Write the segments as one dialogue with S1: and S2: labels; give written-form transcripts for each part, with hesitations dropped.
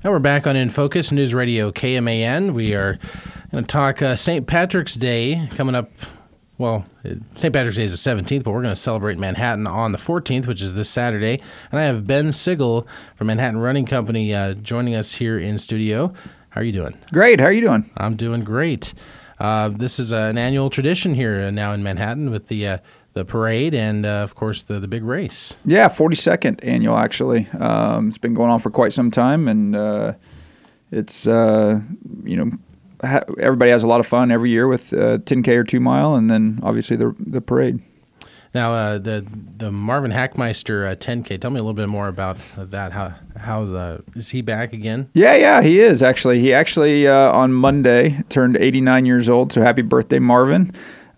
S1: And we're back on In Focus, News Radio KMAN. We are going to talk St. Patrick's Day coming up. Well, St. Patrick's Day is the 17th, but we're going to celebrate Manhattan on the 14th, which is this Saturday. And I have Ben Sigel from Manhattan Running Company joining us here in studio. How are you doing?
S2: Great. How are you doing?
S1: I'm doing great. This is an annual tradition here now in Manhattan with the parade and, of course, the big race.
S2: Yeah, 42nd annual, actually. It's been going on for quite some time, and it's, everybody has a lot of fun every year with 10K or 2 mile, and then, obviously, the parade.
S1: Now, the Marvin Hackmeister 10K, tell me a little bit more about that. How is he back again?
S2: Yeah, he is, actually. He actually, on Monday, turned 89 years old, so happy birthday, Marvin.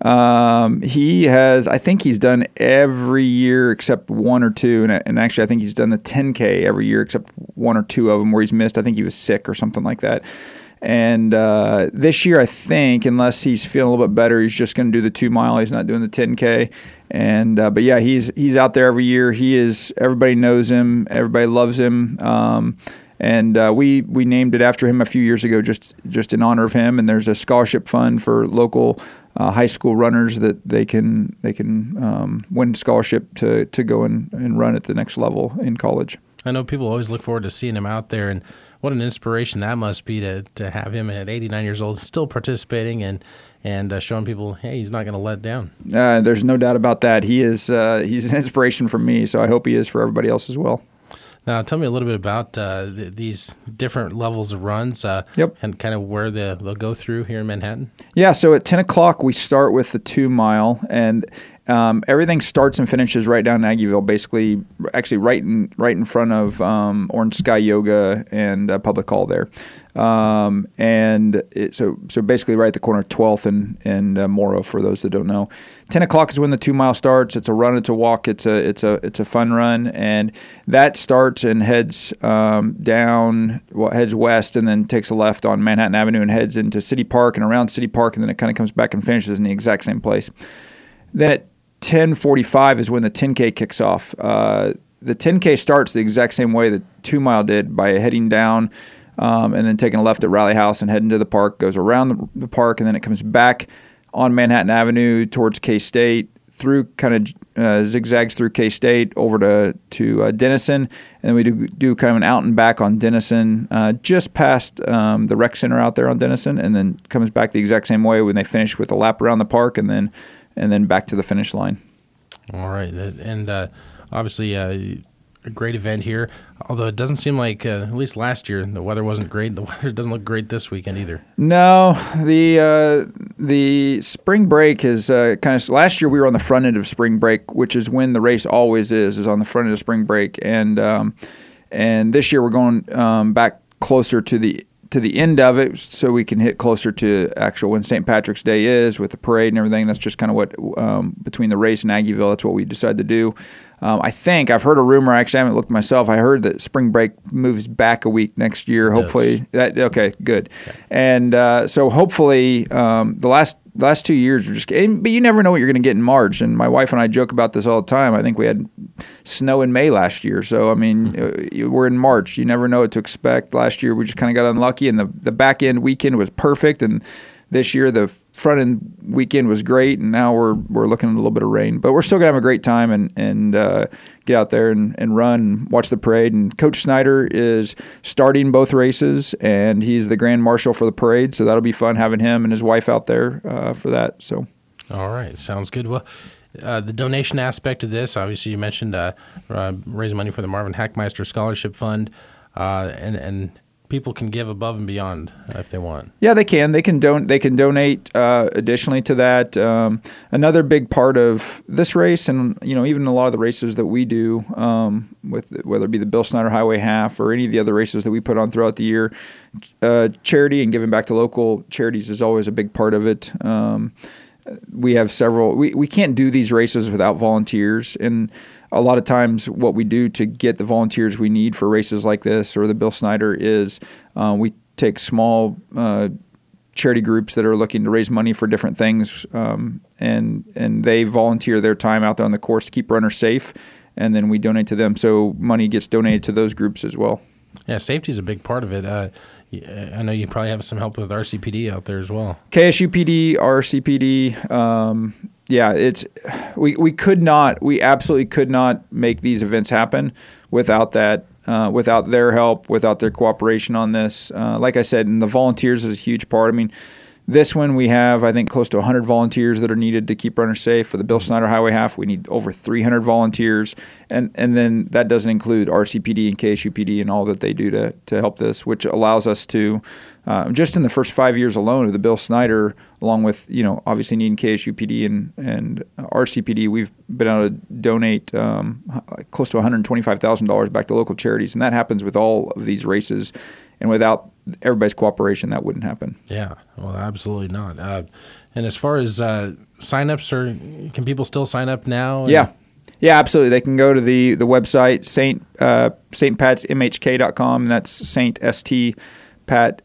S2: I think he's done every year except one or two, and actually I think he's done the 10K every year except one or two of them where he's missed. I think he was sick or something like that. And this year, I think, unless he's feeling a little bit better, he's just going to do the 2 mile. He's not doing the 10K. And but yeah, he's out there every year. He is. Everybody knows him. Everybody loves him. And we named it after him a few years ago, just in honor of him. And there's a scholarship fund for local high school runners that they can win scholarship to go and run at the next level in college.
S1: I know people always look forward to seeing him out there, and what an inspiration that must be to have him at 89 years old still participating and showing people, hey, he's not going to let down.
S2: There's no doubt about that. He's an inspiration for me, so I hope he is for everybody else as well.
S1: Now, tell me a little bit about these different levels of runs and kind of where they'll go through here in Manhattan. Yeah,
S2: so at 10 o'clock we start with the 2 mile, and everything starts and finishes right down in Aggieville, basically, actually right in front of Orange Sky Yoga and Public Hall there. So basically right at the corner of 12th and Morrow, for those that don't know. 10 o'clock is when the 2 mile starts. It's a run, it's a walk, it's a fun run, and that starts and heads heads west and then takes a left on Manhattan Avenue and heads into City Park and around City Park, and then it kind of comes back and finishes in the exact same place. Then at 10:45 is when the 10K kicks off. The 10K starts the exact same way the 2 mile did, by heading down and then taking a left at Rally House and heading to the park, goes around the park, and then it comes back on Manhattan Avenue towards K-State, through kind of zigzags through K-State over to Denison, and then we do kind of an out and back on Denison, just past the rec center out there on Denison, and then comes back the exact same way when they finish with a lap around the park, and then back to the finish line.
S1: All right, and obviously a great event here, although it doesn't seem like, at least last year, the weather wasn't great. The weather doesn't look great this weekend either.
S2: No, the spring break is kind of, last year we were on the front end of spring break, which is when the race always is on the front end of spring break, and this year we're going back closer to the end of it, so we can hit closer to actual when St. Patrick's Day is, with the parade and everything. That's just kind of what, between the race and Aggieville, that's what we decided to do. I think, I've heard a rumor, actually I haven't looked myself, I heard that spring break moves back a week next year, hopefully. Okay, good. Okay. And so hopefully the last 2 years were but you never know what you're going to get in March, and my wife and I joke about this all the time. I think we had snow in May last year, so I mean, we're in March. You never know what to expect. Last year we just kind of got unlucky, and the back end weekend was perfect, and this year the front end weekend was great, and now we're looking at a little bit of rain, but we're still gonna have a great time and get out there and run and watch the parade. And Coach Snyder is starting both races, and he's the grand marshal for the parade, so that'll be fun having him and his wife out there for that. So,
S1: all right, sounds good. Well, the donation aspect of this, obviously, you mentioned raising money for the Marvin Hackmeister Scholarship Fund, and people can give above and beyond if they want.
S2: Yeah, they can. They can donate additionally to that. Another big part of this race, and even a lot of the races that we do, with whether it be the Bill Snyder Highway Half or any of the other races that we put on throughout the year, charity and giving back to local charities is always a big part of it. We have several. We can't do these races without volunteers, and a lot of times what we do to get the volunteers we need for races like this or the Bill Snyder is we take small charity groups that are looking to raise money for different things, and they volunteer their time out there on the course to keep runners safe, and then we donate to them. So money gets donated to those groups as well.
S1: Yeah, safety is a big part of it. I know you probably have some help with RCPD out there as well.
S2: KSUPD, RCPD. We absolutely could not make these events happen without that, without their help, without their cooperation on this. Like I said, and the volunteers is a huge part. I mean, this one we have, I think, close to 100 volunteers that are needed to keep runners safe. For the Bill Snyder Highway half, we need over 300 volunteers. And then that doesn't include RCPD and KSUPD and all that they do to help this, which allows us to, just in the first 5 years alone of the Bill Snyder, along with, obviously needing KSUPD and RCPD, we've been able to donate close to $125,000 back to local charities. And that happens with all of these races. And without everybody's cooperation, that wouldn't happen.
S1: Yeah, well, absolutely not. And as far as signups, can people still sign up now?
S2: Yeah, absolutely. They can go to the website, stpatsmhk.com. That's Saint St. Pat.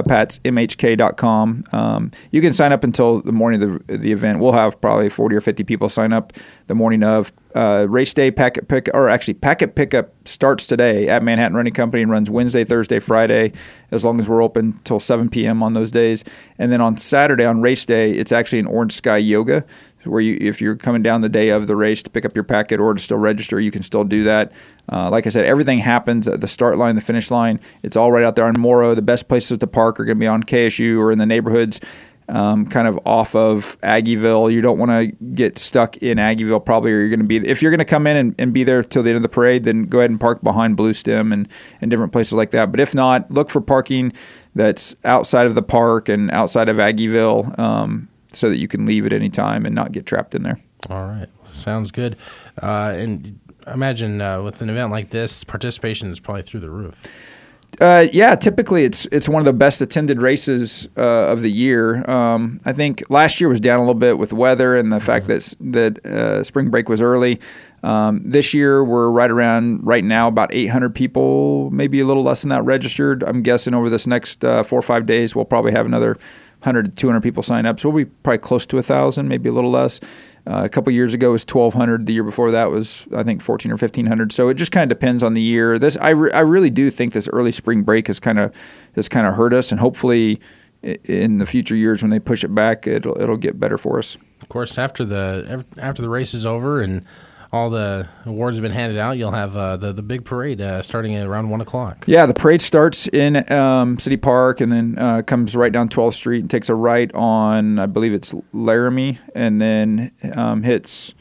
S2: patsmhk.com. You can sign up until the morning of the event. We'll have probably 40 or 50 people sign up the morning of. Race day packet pickup starts today at Manhattan Running Company and runs Wednesday, Thursday, Friday, as long as we're open till 7 p.m. on those days. And then on Saturday, on race day, it's actually an Orange Sky Yoga, where if you're coming down the day of the race to pick up your packet or to still register, you can still do that. Like I said, everything happens at the start line, the finish line. It's all right out there on Morrow. The best places to park are going to be on KSU or in the neighborhoods kind of off of Aggieville. You don't want to get stuck in Aggieville probably, or you're going to be, if you're going to come in and be there till the end of the parade, then go ahead and park behind Blue Stem and different places like that. But if not, look for parking that's outside of the park and outside of Aggieville, so that you can leave at any time and not get trapped in there.
S1: All right. Sounds good. And I imagine with an event like this, participation is probably through the roof.
S2: Typically it's one of the best attended races of the year. I think last year was down a little bit with weather and the fact that spring break was early. This year we're right now about 800 people, maybe a little less than that registered. I'm guessing over this next 4 or 5 days we'll probably have another 100 to 200 people sign up. So we'll be probably close to 1,000, maybe a little less. A couple years ago it was 1,200. The year before that was, I think, 1,400 or 1,500. So it just kind of depends on the year. I really do think this early spring break has kind of hurt us, and hopefully in the future years when they push it back, it'll get better for us.
S1: Of course, after the race is over and all the awards have been handed out, you'll have the big parade starting at around 1 o'clock.
S2: Yeah, the parade starts in City Park and then comes right down 12th Street and takes a right on, I believe it's Laramie, and then hits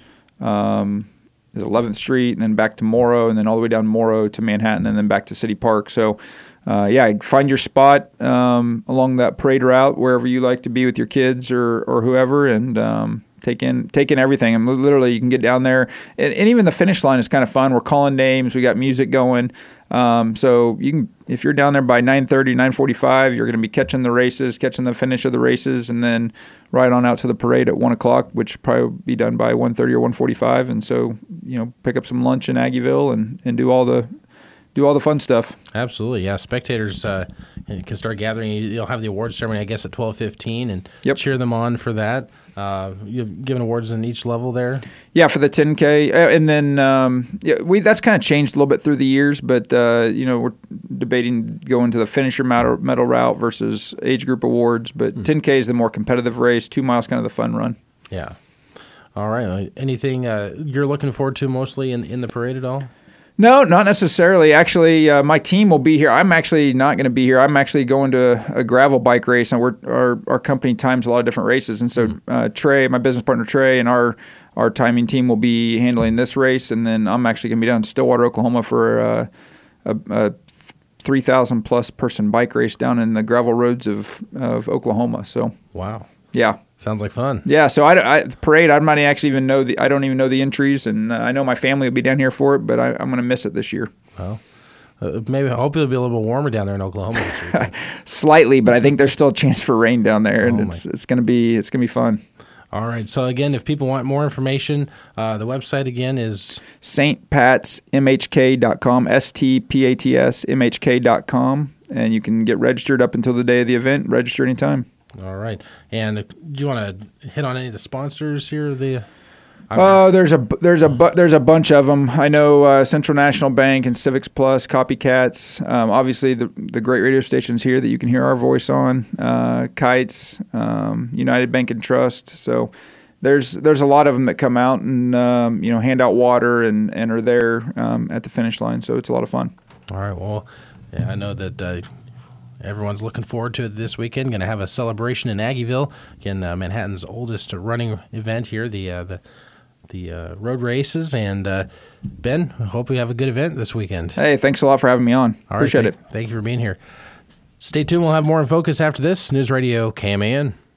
S2: 11th Street and then back to Morrow and then all the way down Morrow to Manhattan and then back to City Park. So, find your spot along that parade route wherever you like to be with your kids or whoever, and take in everything. And literally, you can get down there, and even the finish line is kind of fun. We're calling names. We got music going. So you can, if you're down there by 9:30, 9:45, you're going to be catching the finish of the races, and then right on out to the parade at 1 o'clock, which will probably be done by 1:30 or 1:45. And so, pick up some lunch in Aggieville and do all the fun stuff.
S1: Absolutely, yeah. Spectators can start gathering. You'll have the awards ceremony, I guess, at 12:15, and cheer them on for that. You've given awards in each level there?
S2: Yeah, for the 10K. And then that's kind of changed a little bit through the years, but we're debating going to the finisher medal route versus age group awards. But 10K is the more competitive race. 2 miles kind of the fun run.
S1: Yeah. All right. Anything you're looking forward to mostly in the parade at all?
S2: No, not necessarily. Actually, my team will be here. I'm actually not going to be here. I'm actually going to a gravel bike race, and our company times a lot of different races. And so Trey, my business partner Trey, and our timing team will be handling this race. And then I'm actually going to be down in Stillwater, Oklahoma for a 3,000-plus person bike race down in the gravel roads of Oklahoma. So
S1: wow.
S2: Yeah.
S1: Sounds like fun.
S2: Yeah, so the parade, I might actually even know I don't even know the entries, and I know my family will be down here for it, but I'm going to miss it this year.
S1: Well, maybe hopefully it'll be a little bit warmer down there in Oklahoma this week.
S2: Slightly, but I think there's still a chance for rain down there, and it's going to be fun.
S1: All right. So again, if people want more information, the website again is
S2: stpatsmhk.com, stpatsmhk.com, and you can get registered up until the day of the event. Register anytime.
S1: All right. And do you want to hit on any of the sponsors here?
S2: There's a bunch of them. I know Central National Bank and Civics Plus, Copycats. Obviously, the great radio stations here that you can hear our voice on. Kites, United Bank and Trust. So there's a lot of them that come out and hand out water and are there at the finish line. So it's a lot of fun.
S1: All right. Well, yeah, I know that everyone's looking forward to it this weekend. Going to have a celebration in Aggieville. Again, Manhattan's oldest running event here, the road races. And Ben, I hope we have a good event this weekend.
S2: Hey, thanks a lot for having me on. Appreciate it.
S1: Thank you for being here. Stay tuned. We'll have more in focus after this. News Radio KMAN.